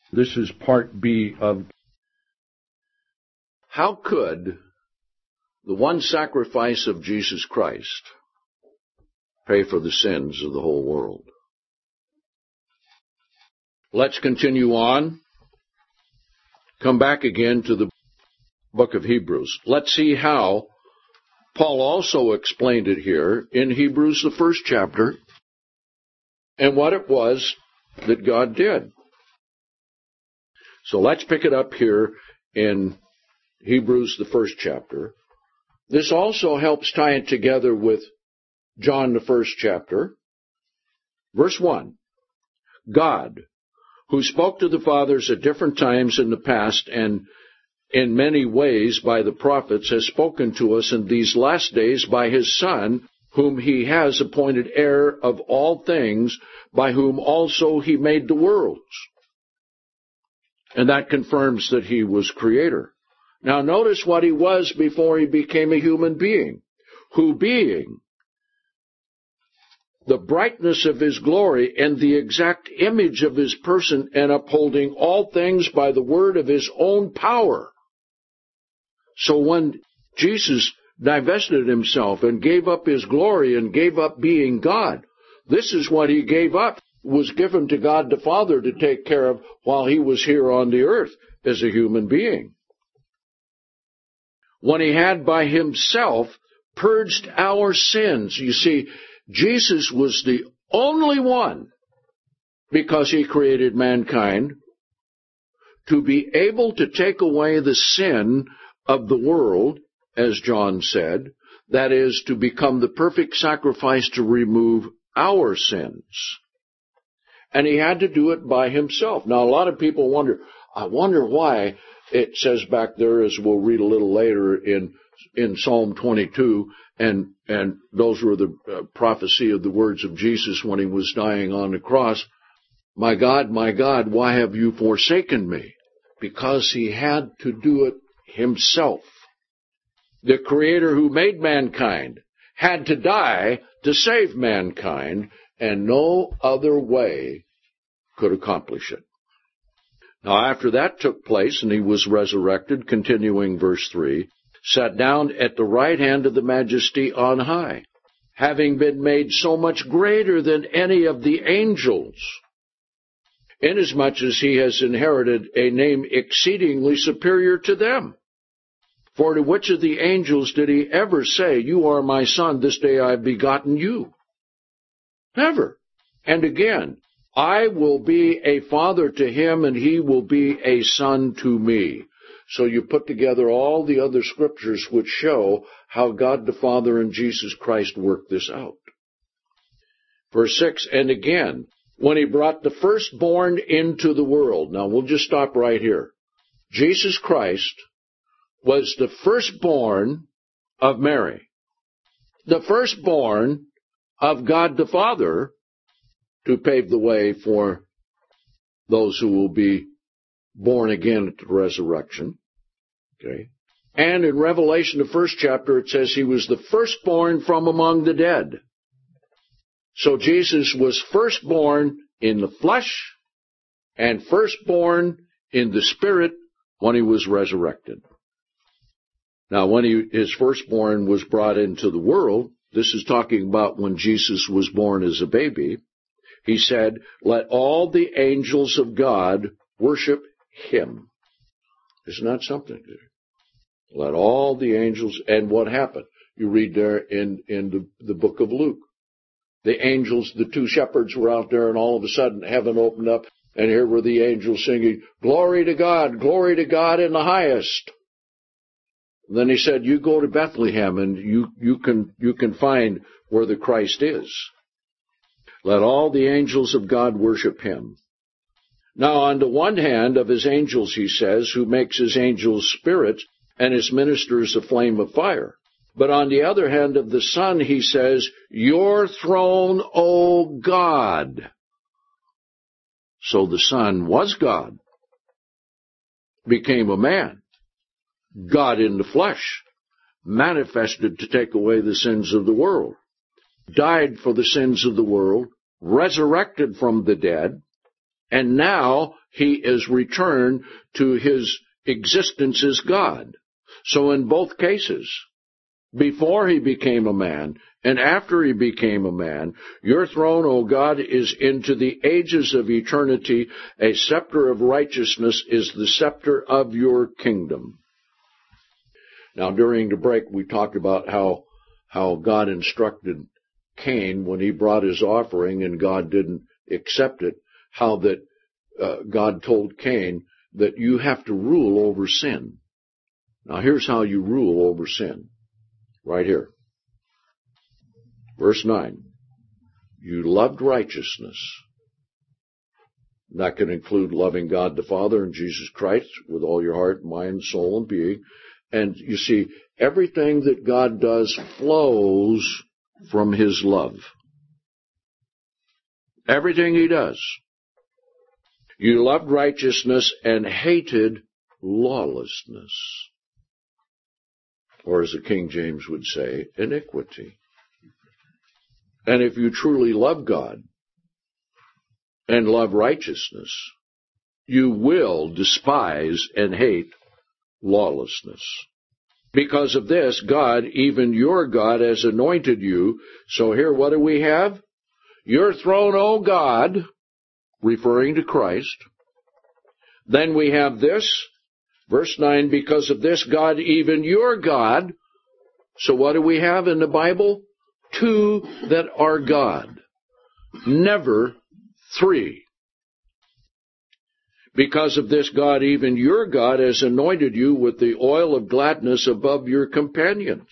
This is part B of how could the one sacrifice of Jesus Christ pay for the sins of the whole world? Let's continue on. Come back again to the book of Hebrews. Let's see how Paul also explained it here in Hebrews, the 1st chapter, and what it was that God did. So let's pick it up here in Hebrews, the 1st chapter. This also helps tie it together with John, the 1st chapter. Verse 1, God, who spoke to the fathers at different times in the past and in many ways by the prophets, has spoken to us in these last days by his Son, whom he has appointed heir of all things, by whom also he made the worlds. And that confirms that he was creator. Now notice what he was before he became a human being, who being the brightness of his glory and the exact image of his person, and upholding all things by the word of his own power. So when Jesus divested himself and gave up his glory and gave up being God, this is what he gave up, was given to God the Father to take care of while he was here on the earth as a human being. When he had by himself purged our sins. You see, Jesus was the only one, because he created mankind, to be able to take away the sin of the world, as John said, that is, to become the perfect sacrifice to remove our sins. And he had to do it by himself. Now, a lot of people wonder, I wonder why it says back there, as we'll read a little later in Psalm 22, and those were the prophecy of the words of Jesus when he was dying on the cross, my God, why have you forsaken me? Because he had to do it himself. The Creator who made mankind had to die to save mankind, and no other way could accomplish it. Now, after that took place, and he was resurrected, continuing verse 3, sat down at the right hand of the Majesty on high, having been made so much greater than any of the angels, inasmuch as he has inherited a name exceedingly superior to them. For to which of the angels did he ever say, you are my son, this day I have begotten you? Never. And again, I will be a father to him, and he will be a son to me. So you put together all the other scriptures which show how God the Father and Jesus Christ worked this out. Verse 6, and again, when he brought the firstborn into the world. Now we'll just stop right here. Jesus Christ was the firstborn of Mary, the firstborn of God the Father, to pave the way for those who will be born again at the resurrection. Okay. And in Revelation, the 1st chapter, it says he was the firstborn from among the dead. So Jesus was firstborn in the flesh and firstborn in the spirit when he was resurrected. Now, when his firstborn was brought into the world, this is talking about when Jesus was born as a baby, he said, let all the angels of God worship him. Isn't that something? Let all the angels, and what happened? You read there in the book of Luke. The angels, the two shepherds were out there, and all of a sudden heaven opened up, and here were the angels singing, glory to God in the highest. Then he said, you go to Bethlehem, and you can find where the Christ is. Let all the angels of God worship him. Now, on the one hand of his angels, he says, who makes his angels spirits and his ministers a flame of fire. But on the other hand of the Son, he says, your throne, O God. So the Son was God, became a man, God in the flesh, manifested to take away the sins of the world, died for the sins of the world, resurrected from the dead, and now he is returned to his existence as God. So in both cases, before he became a man and after he became a man, your throne, O God, is into the ages of eternity. A scepter of righteousness is the scepter of your kingdom. Now, during the break, we talked about how God instructed Cain when he brought his offering and God didn't accept it, how that God told Cain that you have to rule over sin. Now, here's how you rule over sin. Right here. Verse 9. You loved righteousness. That can include loving God the Father and Jesus Christ with all your heart, mind, soul, and being. And you see, everything that God does flows from his love. Everything he does. You loved righteousness and hated lawlessness. Or as the King James would say, iniquity. And if you truly love God and love righteousness, you will despise and hate lawlessness. Because of this, God, even your God, has anointed you. So here, what do we have? Your throne, O God, referring to Christ. Then we have this, verse 9, because of this, God, even your God. So what do we have in the Bible? Two that are God. Never three. Because of this, God, even your God, has anointed you with the oil of gladness above your companions.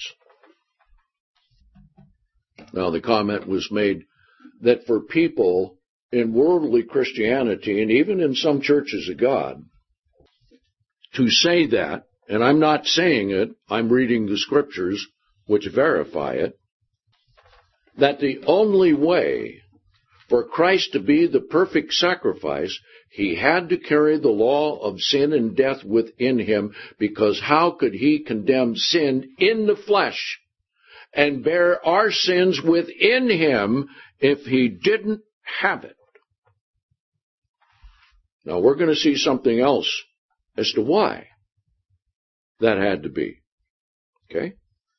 Now, the comment was made that for people in worldly Christianity, and even in some churches of God, to say that, and I'm not saying it, I'm reading the scriptures which verify it, that the only way for Christ to be the perfect sacrifice, he had to carry the law of sin and death within him, because how could he condemn sin in the flesh and bear our sins within him if he didn't have it? Now we're going to see something else as to why that had to be. Okay?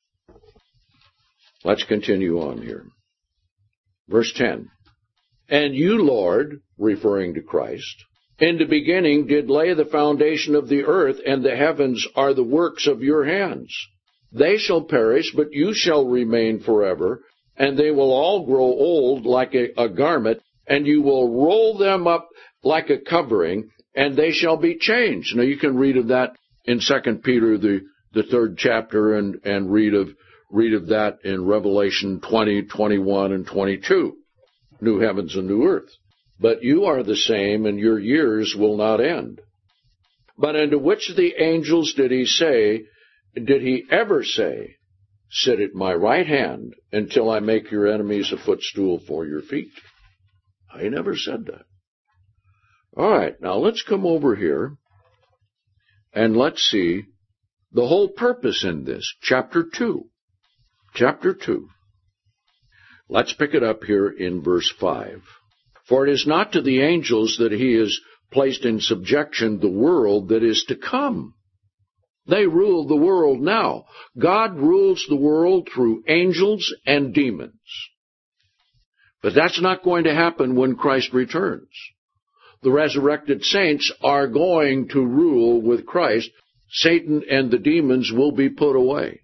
Let's continue on here. Verse 10. And you, Lord, referring to Christ, in the beginning did lay the foundation of the earth, and the heavens are the works of your hands. They shall perish, but you shall remain forever, and they will all grow old like a garment, and you will roll them up like a covering, and they shall be changed. Now you can read of that in 2 Peter, the 3rd chapter, and read of that in Revelation 20, 21, and 22. New heavens and new earth. But you are the same, and your years will not end. But unto which of the angels did he ever say, sit at my right hand until I make your enemies a footstool for your feet? I never said that. All right, now let's come over here and let's see the whole purpose in this. Chapter 2. Chapter 2. Let's pick it up here in verse 5. For it is not to the angels that he has placed in subjection the world that is to come. They rule the world now. God rules the world through angels and demons. But that's not going to happen when Christ returns. The resurrected saints are going to rule with Christ. Satan and the demons will be put away.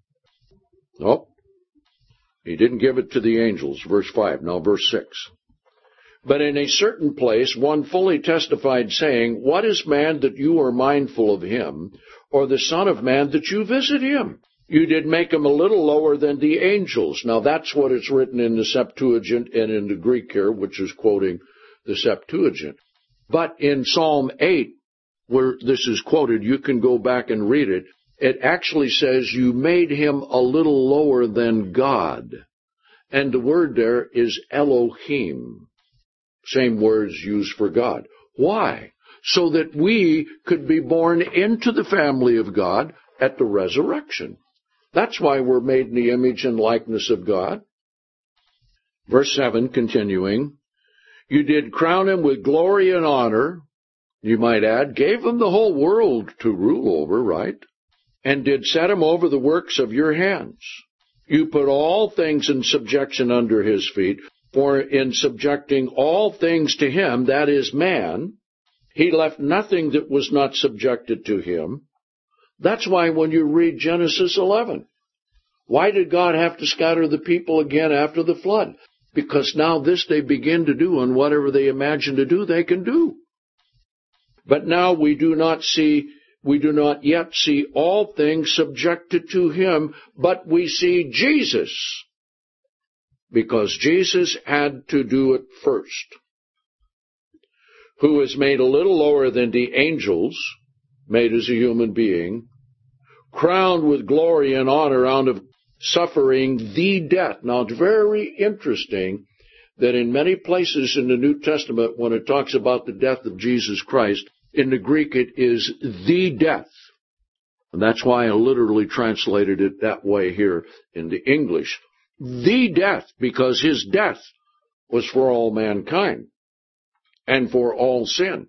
Oh. He didn't give it to the angels, verse 5. Now verse 6. But in a certain place one fully testified, saying, what is man that you are mindful of him, or the son of man that you visit him? You did make him a little lower than the angels. Now that's what it's written in the Septuagint and in the Greek here, which is quoting the Septuagint. But in Psalm 8, where this is quoted, you can go back and read it. It actually says you made him a little lower than God. And the word there is Elohim. Same words used for God. Why? So that we could be born into the family of God at the resurrection. That's why we're made in the image and likeness of God. Verse 7, continuing. You did crown him with glory and honor, you might add, gave him the whole world to rule over, right? And did set him over the works of your hands. You put all things in subjection under his feet, for in subjecting all things to him, that is man, he left nothing that was not subjected to him. That's why when you read Genesis 11, why did God have to scatter the people again after the flood? Because now this they begin to do, and whatever they imagine to do, they can do. But now we do not yet see all things subjected to him, but we see Jesus, because Jesus had to do it first, who is made a little lower than the angels, made as a human being, crowned with glory and honor out of suffering the death. Now, it's very interesting that in many places in the New Testament, when it talks about the death of Jesus Christ, in the Greek it is the death. And that's why I literally translated it that way here in the English. The death, because his death was for all mankind and for all sin,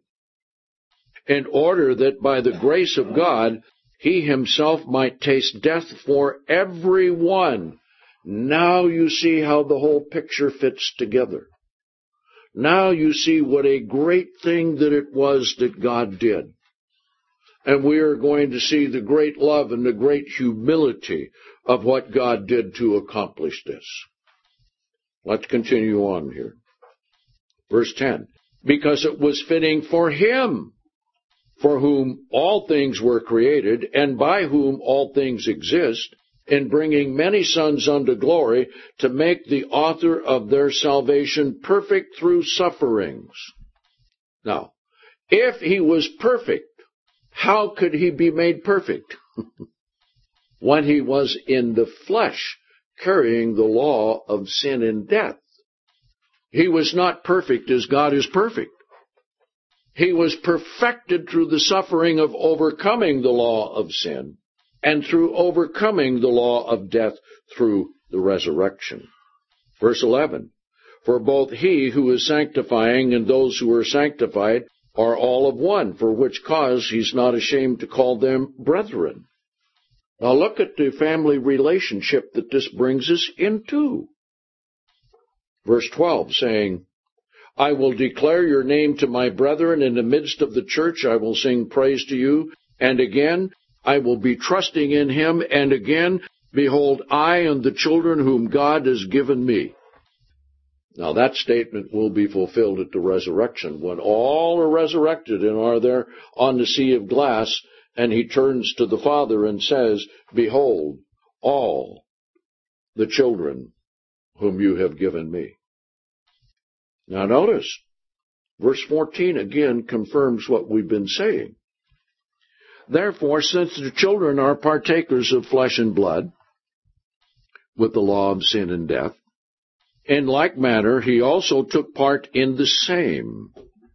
in order that by the grace of God, he himself might taste death for everyone. Now you see how the whole picture fits together. Now you see what a great thing that it was that God did. And we are going to see the great love and the great humility of what God did to accomplish this. Let's continue on here. Verse 10. Because it was fitting for him, for whom all things were created, and by whom all things exist, in bringing many sons unto glory, to make the author of their salvation perfect through sufferings. Now, if he was perfect, how could he be made perfect? When he was in the flesh, carrying the law of sin and death. He was not perfect as God is perfect. He was perfected through the suffering of overcoming the law of sin, and through overcoming the law of death through the resurrection. Verse 11, for both he who is sanctifying and those who are sanctified are all of one, for which cause he's not ashamed to call them brethren. Now look at the family relationship that this brings us into. Verse 12, saying, I will declare your name to my brethren. In the midst of the church I will sing praise to you. And again, I will be trusting in him. And again, behold, I and the children whom God has given me. Now that statement will be fulfilled at the resurrection, when all are resurrected and are there on the sea of glass, and he turns to the Father and says, behold, all the children whom you have given me. Now notice, verse 14 again confirms what we've been saying. Therefore, since the children are partakers of flesh and blood, with the law of sin and death, in like manner he also took part in the same.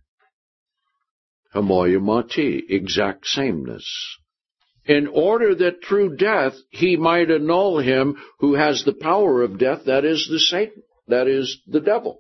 Homoiomati, exact sameness. In order that through death he might annul him who has the power of death, that is the Satan, that is the devil.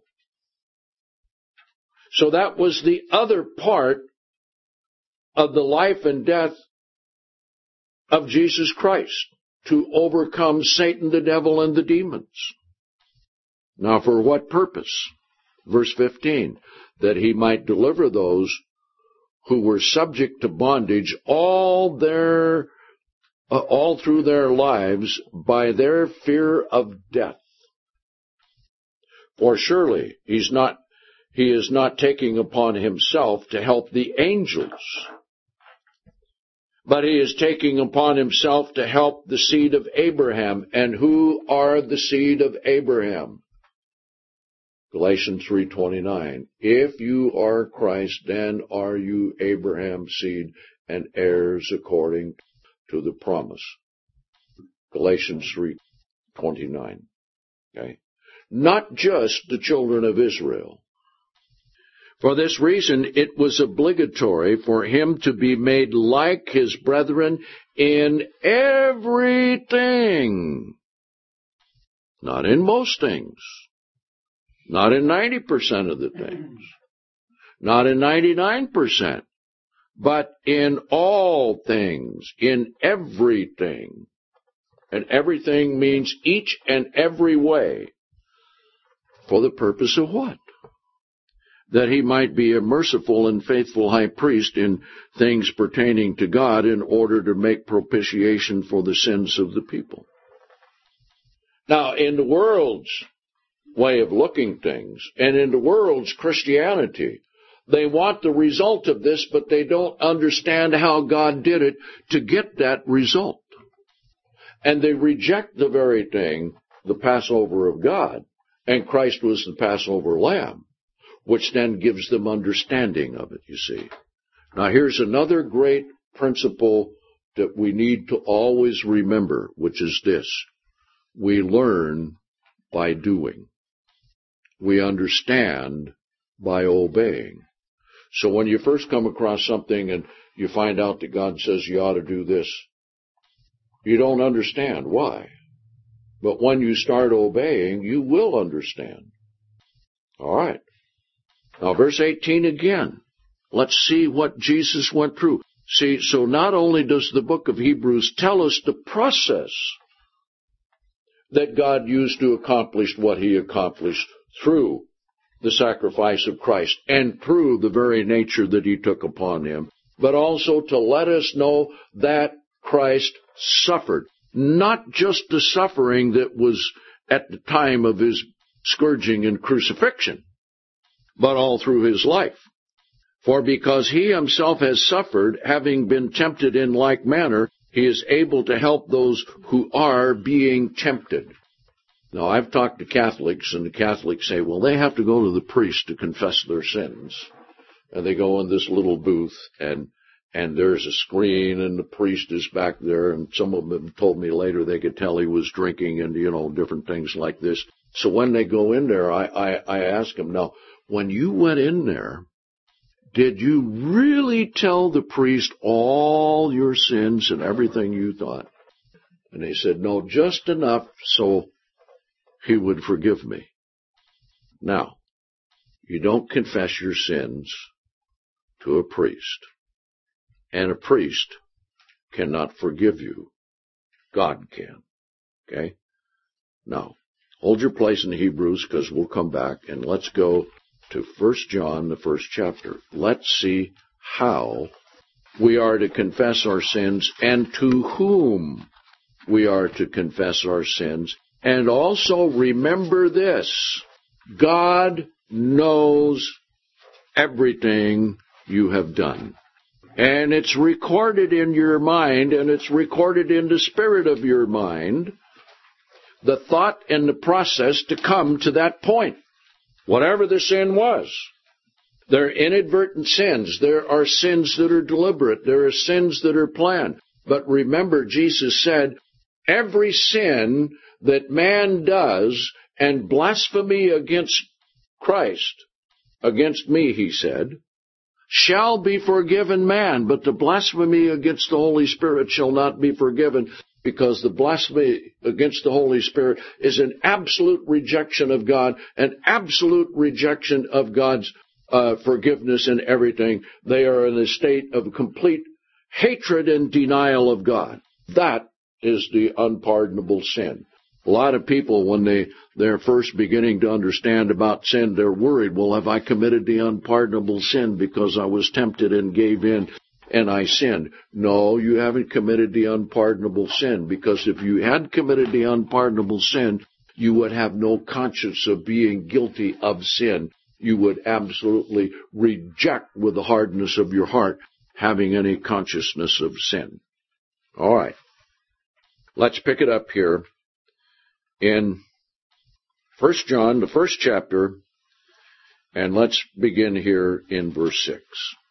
So that was the other part of the life and death of Jesus Christ, to overcome Satan, the devil, and the demons. Now for what purpose? Verse 15, that he might deliver those who were subject to bondage all through their lives by their fear of death. For surely he is not taking upon himself to help the angels, but he is taking upon himself to help the seed of Abraham. And who are the seed of Abraham? Galatians 3:29. If you are Christ, then are you Abraham's seed and heirs according to the promise. Galatians 3:29. Okay? Not just the children of Israel. For this reason, it was obligatory for him to be made like his brethren in everything. Not in most things. Not in 90% of the things. Not in 99%. But in all things, in everything. And everything means each and every way. For the purpose of what? That he might be a merciful and faithful high priest in things pertaining to God, in order to make propitiation for the sins of the people. Now, in the world's way of looking things, and in the world's Christianity, they want the result of this, but they don't understand how God did it to get that result. And they reject the very thing, the Passover of God, and Christ was the Passover lamb, which then gives them understanding of it, you see. Now here's another great principle that we need to always remember, which is this. We learn by doing. We understand by obeying. So when you first come across something and you find out that God says you ought to do this, you don't understand why. But when you start obeying, you will understand. All right. Now, verse 18 again. Let's see what Jesus went through. See, so not only does the book of Hebrews tell us the process that God used to accomplish what he accomplished through the sacrifice of Christ and through the very nature that he took upon him, but also to let us know that Christ suffered. Not just the suffering that was at the time of his scourging and crucifixion, but all through his life. For because he himself has suffered, having been tempted in like manner, he is able to help those who are being tempted. Now, I've talked to Catholics, and the Catholics say, well, they have to go to the priest to confess their sins. And they go in this little booth, and there's a screen, and the priest is back there, and some of them told me later they could tell he was drinking and, different things like this. So when they go in there, I ask them, now, when you went in there, did you really tell the priest all your sins and everything you thought? And they said, no, just enough so he would forgive me. Now, you don't confess your sins to a priest, and a priest cannot forgive you. God can. Okay? Now, hold your place in Hebrews, because we'll come back, and let's go to 1 John, the first chapter. Let's see how we are to confess our sins and to whom we are to confess our sins. And also remember this, God knows everything you have done. And it's recorded in your mind, and it's recorded in the spirit of your mind, the thought and the process to come to that point. Whatever the sin was. There are inadvertent sins. There are sins that are deliberate. There are sins that are planned. But remember, Jesus said, every sin that man does, and blasphemy against Christ, against me, he said, shall be forgiven man, but the blasphemy against the Holy Spirit shall not be forgiven, because the blasphemy against the Holy Spirit is an absolute rejection of God, an absolute rejection of God's forgiveness and everything. They are in a state of complete hatred and denial of God. That is the unpardonable sin. A lot of people, when they're first beginning to understand about sin, they're worried, well, have I committed the unpardonable sin because I was tempted and gave in and I sinned? No, you haven't committed the unpardonable sin, because if you had committed the unpardonable sin, you would have no conscience of being guilty of sin. You would absolutely reject with the hardness of your heart having any consciousness of sin. All right. Let's pick it up here in 1 John, the first chapter, and let's begin here in verse 6.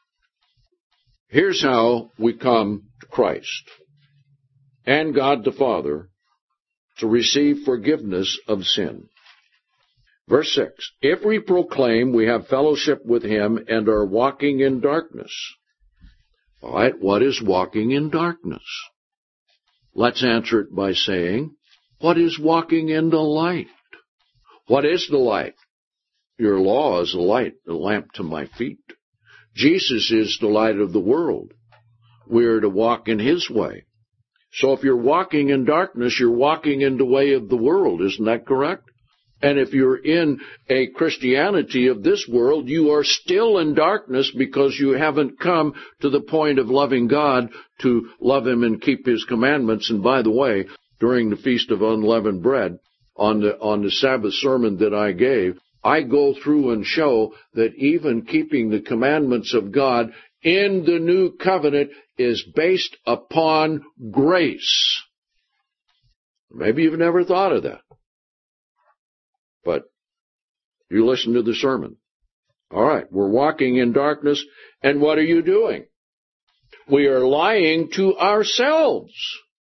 Here's how we come to Christ and God the Father to receive forgiveness of sin. Verse 6, if we proclaim we have fellowship with him and are walking in darkness. All right, what is walking in darkness? Let's answer it by saying, what is walking in the light? What is the light? Your law is a light, a lamp to my feet. Jesus is the light of the world. We are to walk in His way. So if you're walking in darkness, you're walking in the way of the world. Isn't that correct? And if you're in a Christianity of this world, you are still in darkness because you haven't come to the point of loving God to love Him and keep His commandments. And by the way, during the Feast of Unleavened Bread, on the Sabbath sermon that I gave, I go through and show that even keeping the commandments of God in the new covenant is based upon grace. Maybe you've never thought of that. But you listen to the sermon. All right, we're walking in darkness, and what are you doing? We are lying to ourselves.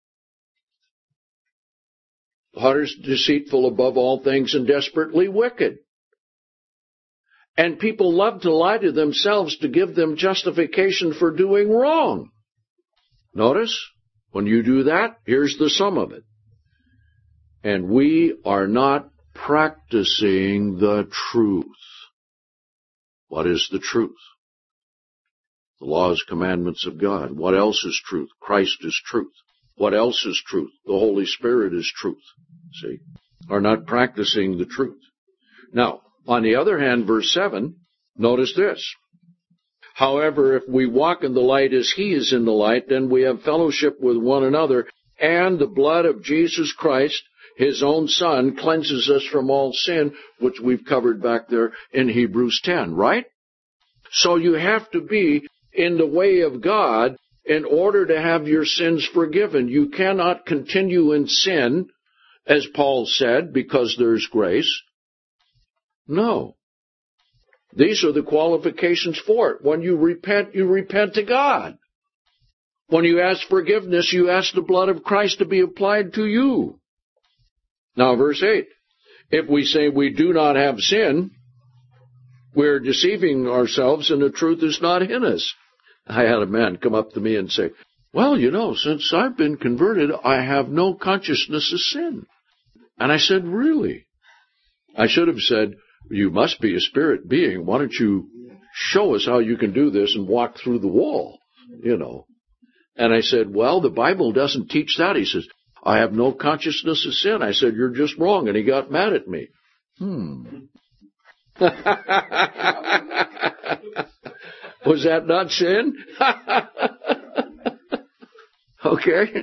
The heart is deceitful above all things and desperately wicked. And people love to lie to themselves to give them justification for doing wrong. Notice, when you do that, here's the sum of it. And we are not practicing the truth. What is the truth? The laws, commandments of God. What else is truth? Christ is truth. What else is truth? The Holy Spirit is truth. See? Are not practicing the truth. Now, on the other hand, verse 7, notice this. However, if we walk in the light as He is in the light, then we have fellowship with one another, and the blood of Jesus Christ, His own Son, cleanses us from all sin, which we've covered back there in Hebrews 10, right? So you have to be in the way of God in order to have your sins forgiven. You cannot continue in sin, as Paul said, because there's grace. No. These are the qualifications for it. When you repent to God. When you ask forgiveness, you ask the blood of Christ to be applied to you. Now, verse 8. If we say we do not have sin, we're deceiving ourselves and the truth is not in us. I had a man come up to me and say, well, since I've been converted, I have no consciousness of sin. And I said, really? I should have said, you must be a spirit being. Why don't you show us how you can do this and walk through the wall, And I said, well, the Bible doesn't teach that. He says, I have no consciousness of sin. I said, you're just wrong. And he got mad at me. Was that not sin? Okay.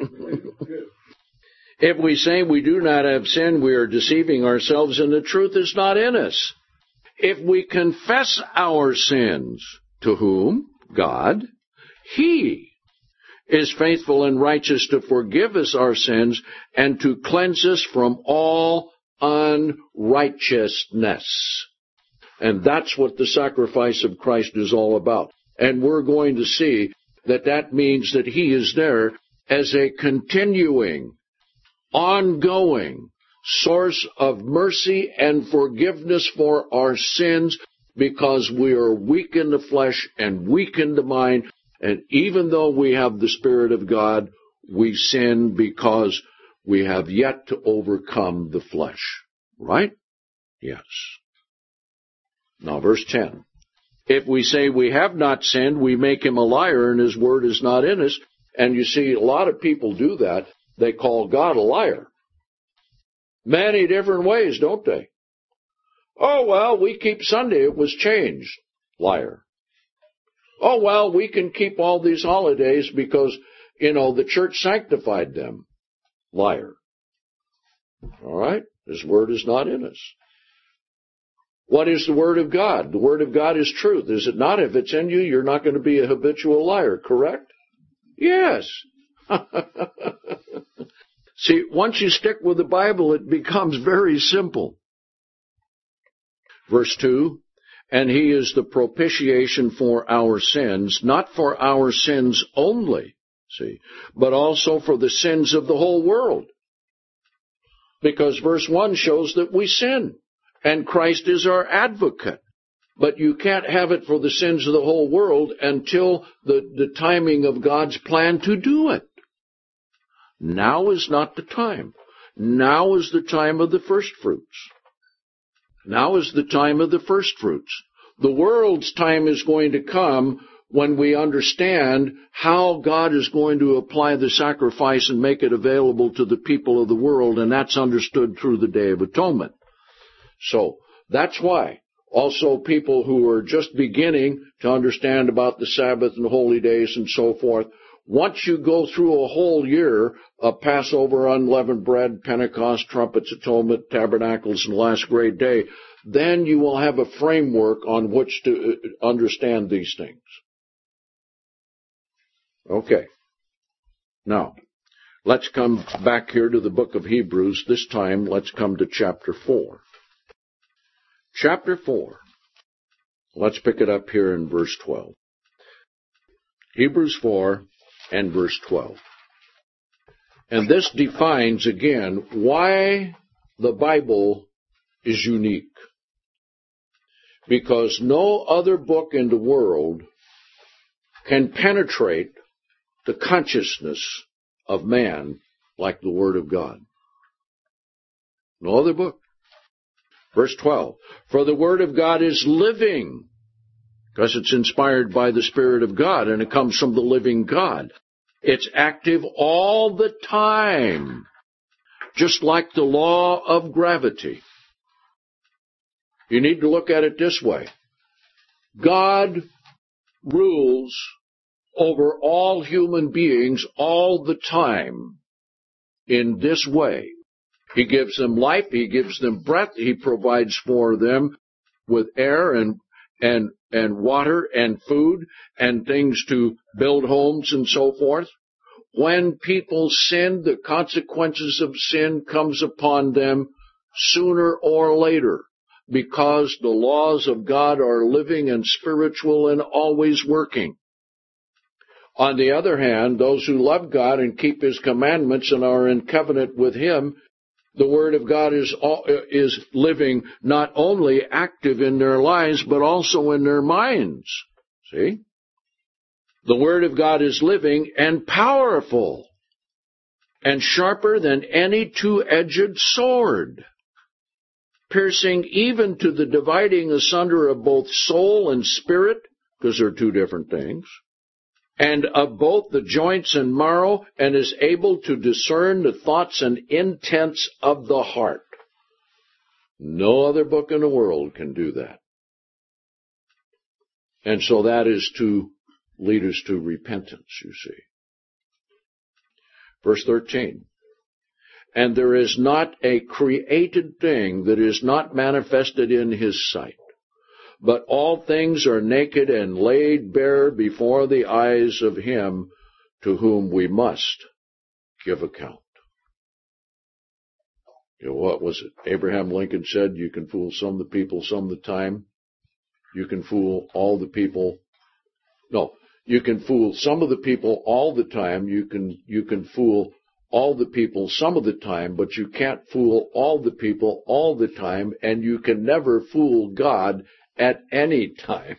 If we say we do not have sin, we are deceiving ourselves and the truth is not in us. If we confess our sins, to whom? God. He is faithful and righteous to forgive us our sins and to cleanse us from all unrighteousness. And that's what the sacrifice of Christ is all about. And we're going to see that means that He is there as a continuing, ongoing source of mercy and forgiveness for our sins, because we are weak in the flesh and weak in the mind, and even though we have the Spirit of God, we sin because we have yet to overcome the flesh. Right? Yes. Now, verse 10. If we say we have not sinned, we make Him a liar, and His word is not in us. And you see, a lot of people do that. They call God a liar. Many different ways, don't they? Oh, well, we keep Sunday. It was changed. Liar. Oh, well, we can keep all these holidays because, the church sanctified them. Liar. All right? His word is not in us. What is the Word of God? The Word of God is truth. Is it not? If it's in you, you're not going to be a habitual liar, correct? Yes. See, once you stick with the Bible, it becomes very simple. Verse 2, and He is the propitiation for our sins, not for our sins only, but also for the sins of the whole world. Because verse 1 shows that we sin. And Christ is our advocate. But you can't have it for the sins of the whole world until the timing of God's plan to do it. Now is not the time. Now is the time of the first fruits. Now is the time of the first fruits. The world's time is going to come when we understand how God is going to apply the sacrifice and make it available to the people of the world, and that's understood through the Day of Atonement. So, that's why also people who are just beginning to understand about the Sabbath and holy days and so forth, once you go through a whole year of Passover, unleavened bread, Pentecost, trumpets, atonement, tabernacles, and last great day, then you will have a framework on which to understand these things. Okay. Now, let's come back here to the book of Hebrews. This time, let's come to chapter 4. Chapter 4. Let's pick it up here in verse 12. Hebrews 4 and verse 12. And this defines, again, why the Bible is unique. Because no other book in the world can penetrate the consciousness of man like the Word of God. No other book. Verse 12, for the Word of God is living, because it's inspired by the Spirit of God, and it comes from the living God. It's active all the time, just like the law of gravity. You need to look at it this way. God rules over all human beings all the time in this way. He gives them life, He gives them breath, He provides for them with air and water and food and things to build homes and so forth. When people sin, the consequences of sin comes upon them sooner or later, because the laws of God are living and spiritual and always working. On the other hand, those who love God and keep His commandments and are in covenant with Him, the Word of God is living, not only active in their lives, but also in their minds. See? The Word of God is living and powerful and sharper than any two-edged sword, piercing even to the dividing asunder of both soul and spirit, because they're two different things, and of both the joints and marrow, and is able to discern the thoughts and intents of the heart. No other book in the world can do that. And so that is to lead us to repentance, you see. Verse 13. And there is not a created thing that is not manifested in His sight, but all things are naked and laid bare before the eyes of Him to whom we must give account. You know, what was it? Abraham Lincoln said, you can fool some of the people some of the time. You can fool all the people. No, you can fool some of the people all the time. You can fool all the people some of the time, but you can't fool all the people all the time, and you can never fool God at any time.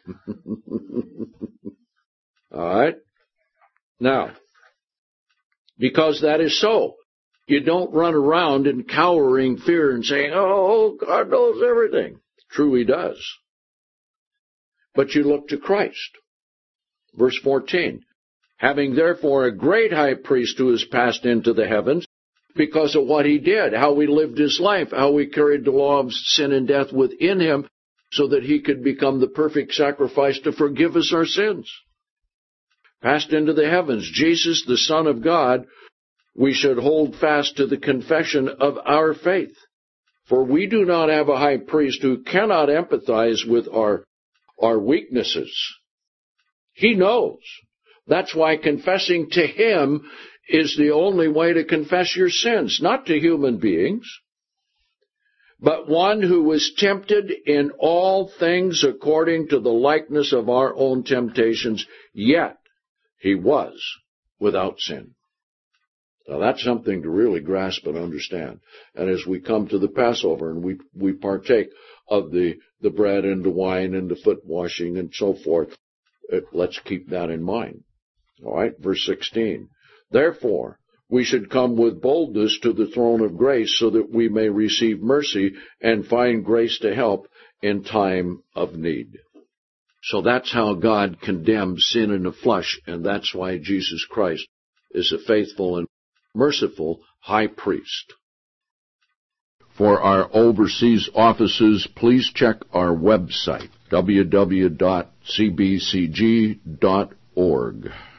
All right? Now, because that is so, you don't run around in cowering fear and saying, oh, God knows everything. True, He does. But you look to Christ. Verse 14, having therefore a great high priest who has passed into the heavens, because of what He did, how He lived His life, how He carried the law of sin and death within Him, so that He could become the perfect sacrifice to forgive us our sins. Passed into the heavens, Jesus, the Son of God, we should hold fast to the confession of our faith. For we do not have a high priest who cannot empathize with our weaknesses. He knows. That's why confessing to Him is the only way to confess your sins, not to human beings, but one who was tempted in all things according to the likeness of our own temptations, yet He was without sin. Now that's something to really grasp and understand. And as we come to the Passover and we partake of the bread and the wine and the foot washing and so forth, let's keep that in mind. All right, verse 16. Therefore, we should come with boldness to the throne of grace so that we may receive mercy and find grace to help in time of need. So that's how God condemns sin in the flesh, and that's why Jesus Christ is a faithful and merciful high priest. For our overseas offices, please check our website, www.cbcg.org.